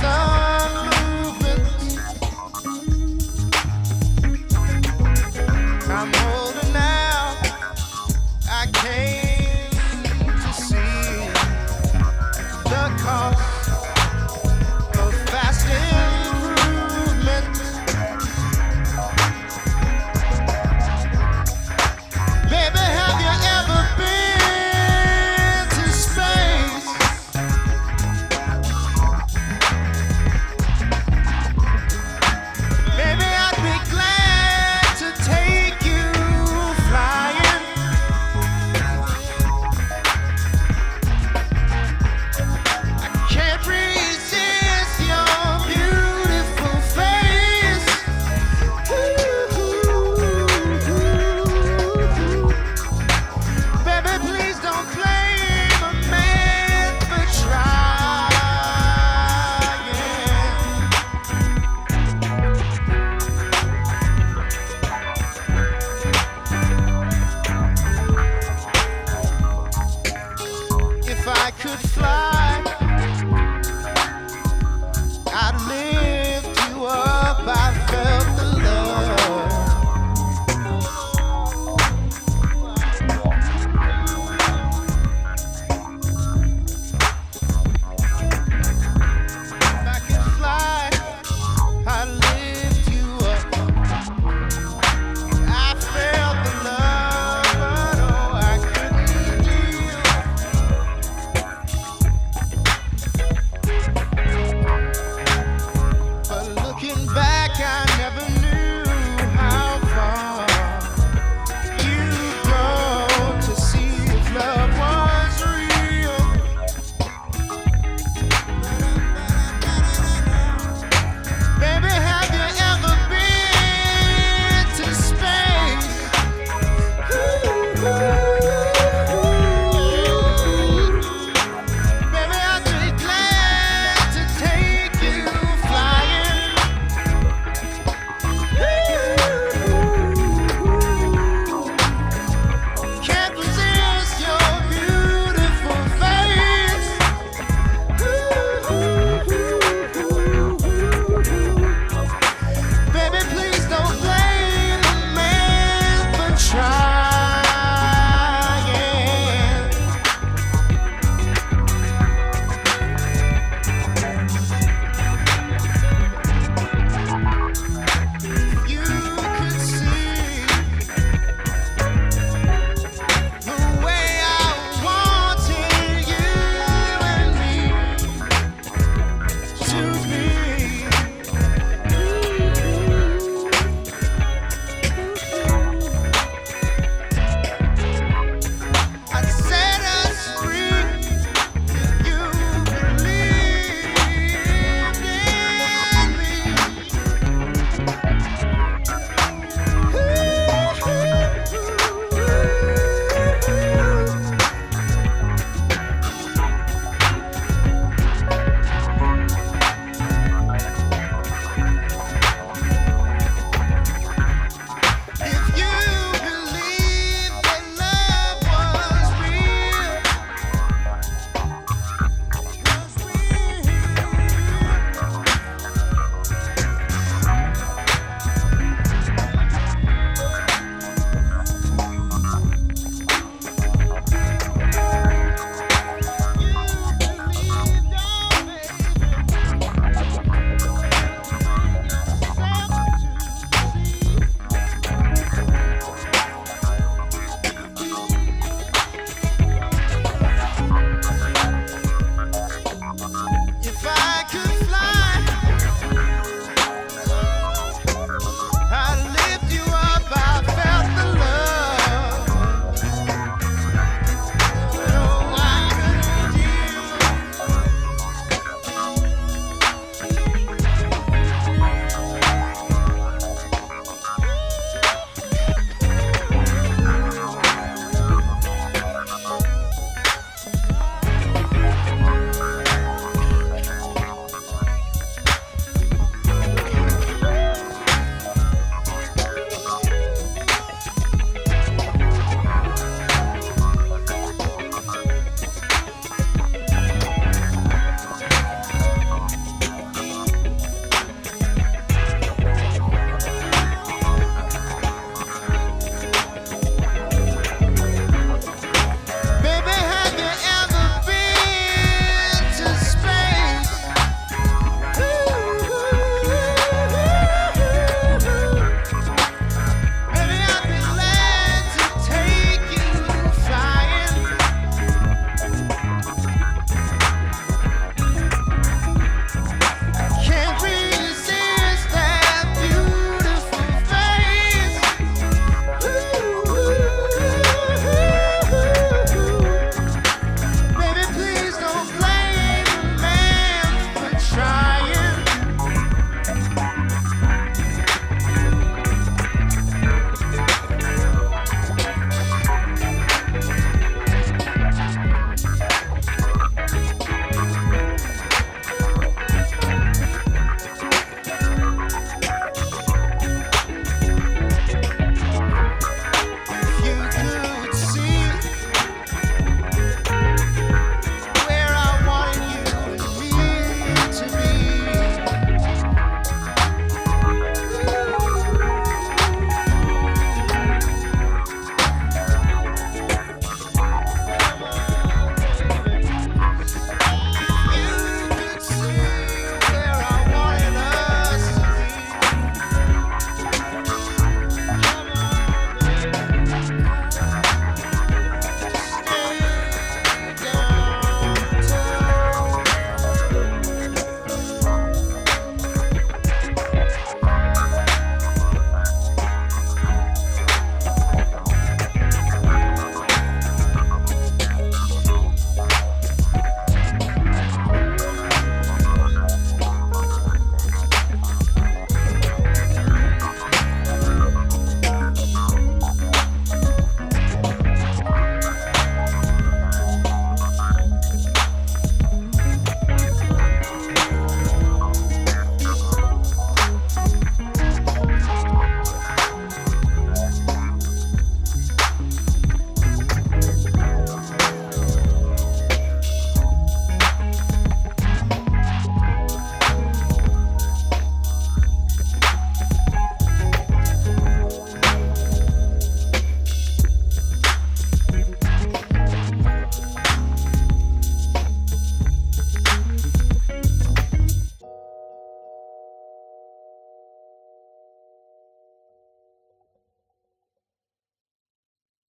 some movement. I'm older now. I came to see the cost of fast improvement. Baby, have you ever been to space? Maybe I'd be glad to take you flying. I can't resist your beautiful face. Baby, please don't blame a man for trying. If I could fly, I'd lift you up. I felt the love. If I could fly, I'd lift you up. I felt the love, but oh, I couldn't deal. But looking back, I never knew how far you'd go to see if love was real. Baby, have you ever been to space? Baby, I'd be glad to take you flying. Can't resist your beautiful face. Baby, please don't blame a man for trying. You could see the way I wanted you and me to be.